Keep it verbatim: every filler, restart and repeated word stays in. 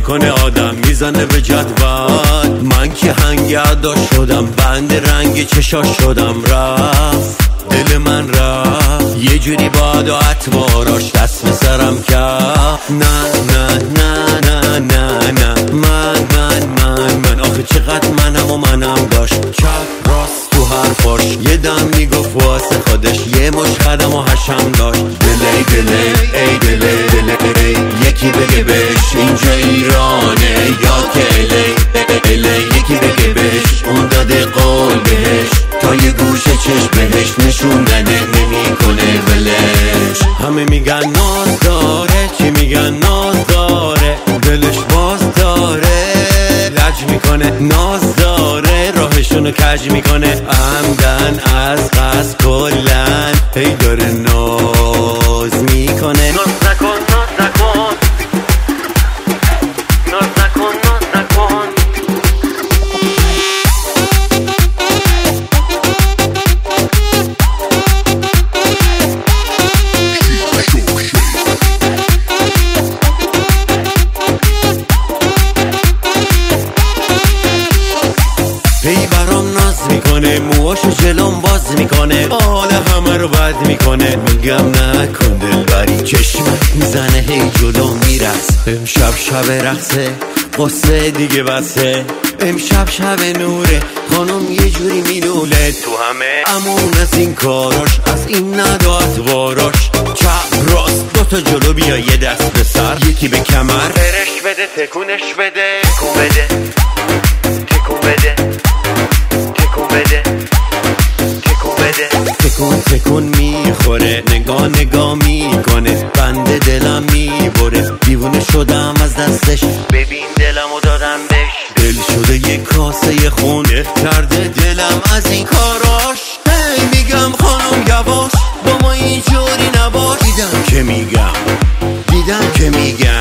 میکنه آدم میزنه به جدول. من که هنگردا شدم بند رنگ چشاش شدم، رفت دل من رفت یه جوری باد و اطواراش دست به سرم کرد. نه نه نه نه نه نه من من من من آخه چقدر منم و منم داشت، چپ راست تو حرفاش یه دم میگفت واسه خودش، یه مش خدم و حشم داشت. دلی دلی ای دلی دلی یکی بگه بهش اینجا ایرانه یا کلی الی، یکی بگه بهش اون داده قول بهش تا یه گوشه چشم بهش نشون نده نمیکنه ولش. همه میگن ناز داره، چی میگن ناز داره، دلش باز داره لج میکنه، ناز داره راهشونو کج میکنه، عمدن از قصد کلن هی داره ناز میکنه. ناز نکن ناز نکن ناز نکن ناز نکن. هی برام ناز میکنه، موهاشو جلوم باز میکنه، حال همه رو بد میکنه. میگم نکن دلبری، چشمت میزنه هی جلو میرس. امشب شب رقصه قصه دیگه بسه، امشب شب نوره خانم یه جوری مینوله تو همه امون از این کاراش، از این نداد واراش. چپ راست دوتا جلو بیا یه دست به سر، یکی به کمر فرش بده تکونش بده تکون بده تکون بده تکون بده تکون بده تکون تکون میخوره، نگاه نگاه میکنه، بنده دلم میبره، دیوونه شدم از دستش، ببین دلمو دادم بهش. دل شده یه کاسه خون کرده دلم از این کاراش. هی میگم خانم یواش با ما اینجوری نباش، دیدم که میگم دیدم که میگم